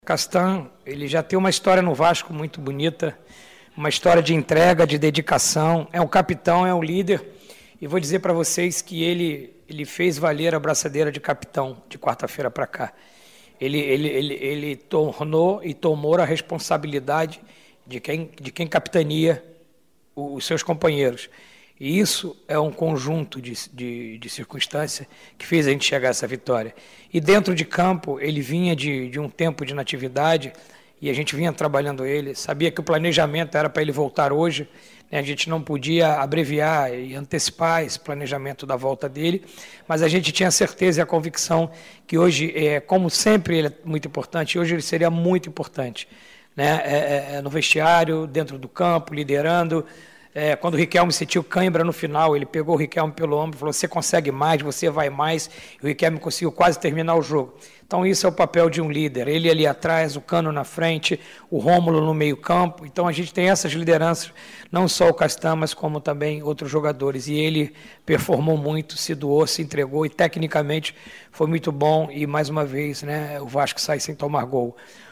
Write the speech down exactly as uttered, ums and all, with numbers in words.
Castan, ele já tem uma história no Vasco muito bonita, uma história de entrega, de dedicação, é um capitão, é um líder, e vou dizer para vocês que ele, ele fez valer a braçadeira de capitão de quarta-feira para cá. Ele, ele, ele, ele tornou e tomou a responsabilidade de quem, de quem capitania os seus companheiros. E isso é um conjunto de, de, de circunstâncias que fez a gente chegar a essa vitória. E dentro de campo, ele vinha de, de um tempo de inatividade e a gente vinha trabalhando ele. Sabia que o planejamento era para ele voltar hoje, né? A gente não podia abreviar e antecipar esse planejamento da volta dele, mas a gente tinha certeza e a convicção que hoje, é, como sempre ele é muito importante, hoje ele seria muito importante, né? É, é, no vestiário, dentro do campo, liderando. É, quando o Riquelme sentiu cãibra no final, ele pegou o Riquelme pelo ombro e falou: você consegue mais, você vai mais, e o Riquelme conseguiu quase terminar o jogo. Então isso é o papel de um líder, ele ali atrás, o Cano na frente, o Rômulo no meio campo. Então a gente tem essas lideranças, não só o Castan, mas como também outros jogadores, e ele performou muito, se doou, se entregou, e tecnicamente foi muito bom, e mais uma vez, né, o Vasco sai sem tomar gol.